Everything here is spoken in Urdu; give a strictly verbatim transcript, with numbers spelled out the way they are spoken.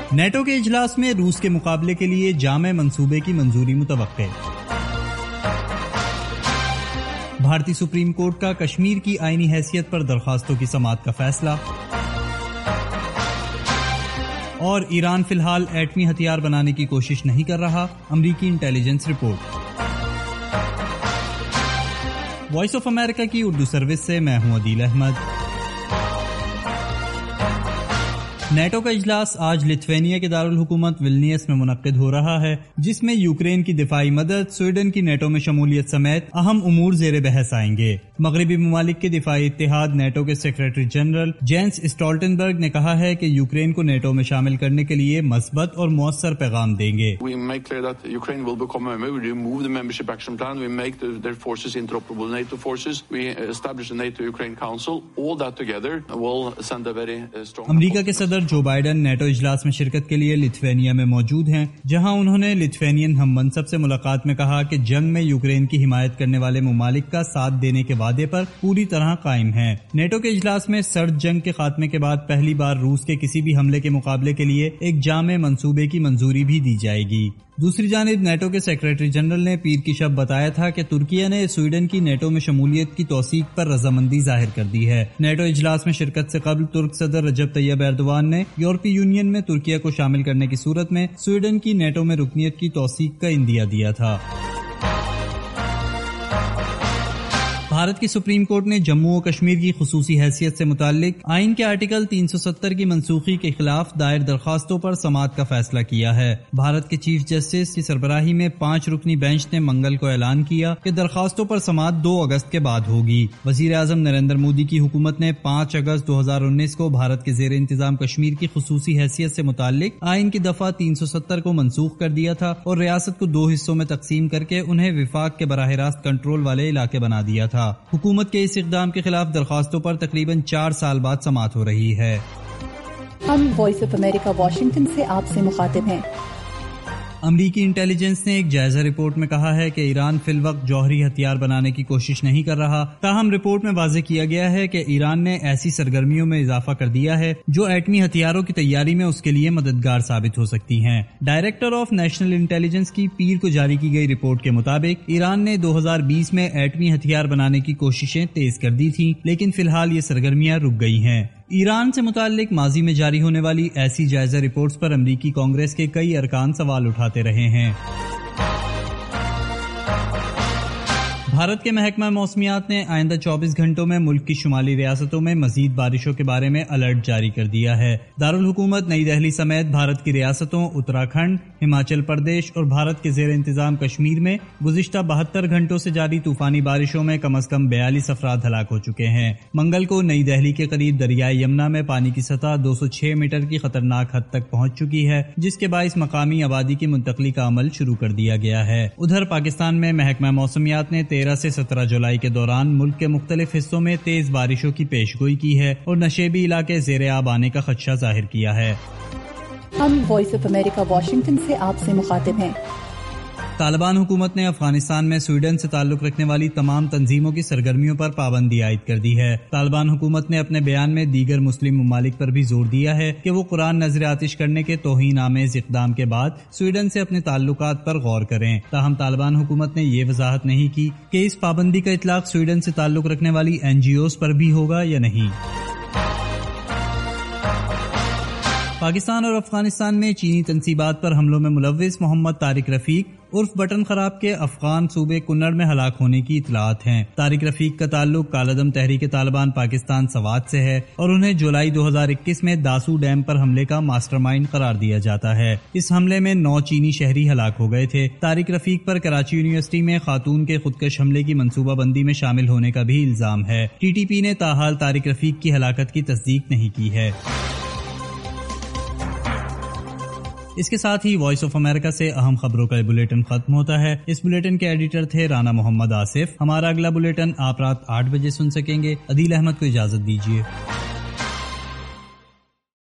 نیٹو کے اجلاس میں روس کے مقابلے کے لیے جامع منصوبے کی منظوری متوقع. بھارتی سپریم کورٹ کا کشمیر کی آئینی حیثیت پر درخواستوں کی سماعت کا فیصلہ. اور ایران فی الحال ایٹمی ہتھیار بنانے کی کوشش نہیں کر رہا، امریکی intelligence report. Voice of America کی اردو سروس سے میں ہوں عدیل احمد. نیٹو کا اجلاس آج لتھوینیا کے دارالحکومت ولنیس میں منعقد ہو رہا ہے، جس میں یوکرین کی دفاعی مدد، سویڈن کی نیٹو میں شمولیت سمیت اہم امور زیر بحث آئیں گے. مغربی ممالک کے دفاعی اتحاد نیٹو کے سیکریٹری جنرل جینس اسٹالٹنبرگ نے کہا ہے کہ یوکرین کو نیٹو میں شامل کرنے کے لیے مثبت اور مؤثر پیغام دیں گے. امریکہ کے صدر جو بائیڈن نیٹو اجلاس میں شرکت کے لیے لتھوینیا میں موجود ہیں، جہاں انہوں نے لتھوینین ہم منصب سے ملاقات میں کہا کہ جنگ میں یوکرین کی حمایت کرنے والے ممالک کا ساتھ دینے کے وعدے پر پوری طرح قائم ہیں. نیٹو کے اجلاس میں سرد جنگ کے خاتمے کے بعد پہلی بار روس کے کسی بھی حملے کے مقابلے کے لیے ایک جامع منصوبے کی منظوری بھی دی جائے گی. دوسری جانب نیٹو کے سیکریٹری جنرل نے پیر کی شب بتایا تھا کہ ترکیہ نے سویڈن کی نیٹو میں شمولیت کی توثیق پر رضامندی ظاہر کر دی ہے. نیٹو اجلاس میں شرکت سے قبل ترک صدر رجب طیب ایردوان نے یورپی یونین میں ترکیہ کو شامل کرنے کی صورت میں سویڈن کی نیٹو میں رکنیت کی توثیق کا عندیہ دیا تھا. بھارت کی سپریم کورٹ نے جموں و کشمیر کی خصوصی حیثیت سے متعلق آئین کے آرٹیکل تین سو ستر کی منسوخی کے خلاف دائر درخواستوں پر سماعت کا فیصلہ کیا ہے. بھارت کے چیف جسٹس کی سربراہی میں پانچ رکنی بینچ نے منگل کو اعلان کیا کہ درخواستوں پر سماعت دو اگست کے بعد ہوگی. وزیر اعظم نریندر مودی کی حکومت نے پانچ اگست دو ہزار انیس کو بھارت کے زیر انتظام کشمیر کی خصوصی حیثیت سے متعلق آئین کی دفعہ تین سو ستر کو منسوخ کر دیا تھا اور ریاست کو دو حصوں میں تقسیم کر کے انہیں وفاق کے براہ راست کنٹرول والے علاقے بنا دیا تھا. حکومت کے اس اقدام کے خلاف درخواستوں پر تقریباً چار سال بعد سماعت ہو رہی ہے. ہم وائس آف امریکہ واشنگٹن سے آپ سے مخاطب ہیں. امریکی انٹیلیجنس نے ایک جائزہ رپورٹ میں کہا ہے کہ ایران فی الوقت جوہری ہتھیار بنانے کی کوشش نہیں کر رہا. تاہم رپورٹ میں واضح کیا گیا ہے کہ ایران نے ایسی سرگرمیوں میں اضافہ کر دیا ہے جو ایٹمی ہتھیاروں کی تیاری میں اس کے لیے مددگار ثابت ہو سکتی ہیں. ڈائریکٹر آف نیشنل انٹیلیجنس کی پیر کو جاری کی گئی رپورٹ کے مطابق ایران نے دو ہزار بیس میں ایٹمی ہتھیار بنانے کی کوششیں تیز کر دی تھیں، لیکن فی الحال یہ سرگرمیاں رک گئی ہیں. ایران سے متعلق ماضی میں جاری ہونے والی ایسی جائزہ رپورٹس پر امریکی کانگریس کے کئی ارکان سوال اٹھاتے رہے ہیں. بھارت کے محکمہ موسمیات نے آئندہ چوبیس گھنٹوں میں ملک کی شمالی ریاستوں میں مزید بارشوں کے بارے میں الرٹ جاری کر دیا ہے. دارالحکومت نئی دہلی سمیت بھارت کی ریاستوں اتراکھنڈ، ہماچل پردیش اور بھارت کے زیر انتظام کشمیر میں گزشتہ بہتر گھنٹوں سے جاری طوفانی بارشوں میں کم از کم بیالیس افراد ہلاک ہو چکے ہیں. منگل کو نئی دہلی کے قریب دریائے یمنا میں پانی کی سطح دو سو چھ میٹر کی خطرناک حد تک پہنچ چکی ہے، جس کے باعث مقامی آبادی کی منتقلی کا عمل شروع کر دیا گیا ہے. ادھر پاکستان میں محکمہ موسمیات نے تیرہ سے سترہ جولائی کے دوران ملک کے مختلف حصوں میں تیز بارشوں کی پیش گوئی کی ہے اور نشیبی علاقے زیر آب آنے کا خدشہ ظاہر کیا ہے. ہم وائس آف امریکہ واشنگٹن سے آپ سے مخاطب ہیں. طالبان حکومت نے افغانستان میں سویڈن سے تعلق رکھنے والی تمام تنظیموں کی سرگرمیوں پر پابندی عائد کر دی ہے. طالبان حکومت نے اپنے بیان میں دیگر مسلم ممالک پر بھی زور دیا ہے کہ وہ قرآن نذر آتش کرنے کے توہین آمیز اقدام کے بعد سویڈن سے اپنے تعلقات پر غور کریں. تاہم طالبان حکومت نے یہ وضاحت نہیں کی کہ اس پابندی کا اطلاق سویڈن سے تعلق رکھنے والی این جی اوز پر بھی ہوگا یا نہیں. پاکستان اور افغانستان میں چینی تنصیبات پر حملوں میں ملوث محمد طارق رفیق عرف بٹن خراب کے افغان صوبے کنڑ میں ہلاک ہونے کی اطلاعات ہیں. طارق رفیق کا تعلق کالعدم تحریک طالبان پاکستان سوات سے ہے اور انہیں جولائی دو ہزار اکیس میں داسو ڈیم پر حملے کا ماسٹر مائنڈ قرار دیا جاتا ہے. اس حملے میں نو چینی شہری ہلاک ہو گئے تھے. طارق رفیق پر کراچی یونیورسٹی میں خاتون کے خودکش حملے کی منصوبہ بندی میں شامل ہونے کا بھی الزام ہے. ٹی ٹی پی نے تاحال طارق رفیق کی ہلاکت کی تصدیق نہیں کی ہے. اس کے ساتھ ہی وائس آف امریکہ سے اہم خبروں کا بلیٹن ختم ہوتا ہے. اس بلیٹن کے ایڈیٹر تھے رانا محمد آصف. ہمارا اگلا بلیٹن آپ رات آٹھ بجے سن سکیں گے. عدیل احمد کو اجازت دیجیے.